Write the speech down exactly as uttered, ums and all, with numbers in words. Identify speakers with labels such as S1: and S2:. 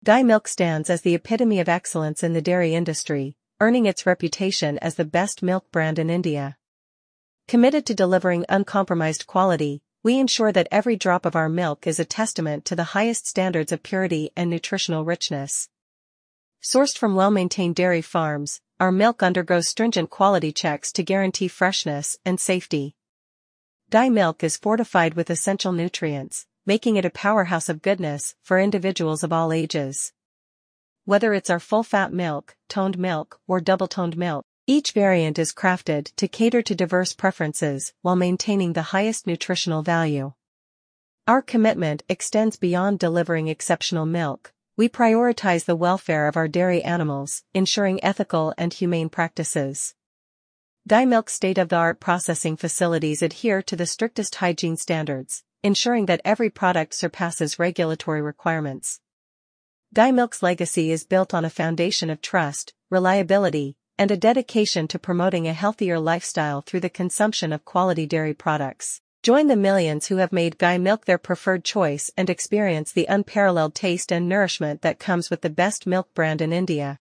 S1: Gai Milk stands as the epitome of excellence in the dairy industry, earning its reputation as the best milk brand in India. Committed to delivering uncompromised quality, we ensure that every drop of our milk is a testament to the highest standards of purity and nutritional richness. Sourced from well-maintained dairy farms, our milk undergoes stringent quality checks to guarantee freshness and safety. Gai Milk is fortified with essential nutrients, making it a powerhouse of goodness for individuals of all ages. Whether it's our full-fat milk, toned milk, or double-toned milk, each variant is crafted to cater to diverse preferences while maintaining the highest nutritional value. Our commitment extends beyond delivering exceptional milk. We prioritize the welfare of our dairy animals, ensuring ethical and humane practices. Gai Milk's state-of-the-art processing facilities adhere to the strictest hygiene standards, ensuring that every product surpasses regulatory requirements. Gai Milk's legacy is built on a foundation of trust, reliability, and a dedication to promoting a healthier lifestyle through the consumption of quality dairy products. Join the millions who have made Gai Milk their preferred choice and experience the unparalleled taste and nourishment that comes with the best milk brand in India.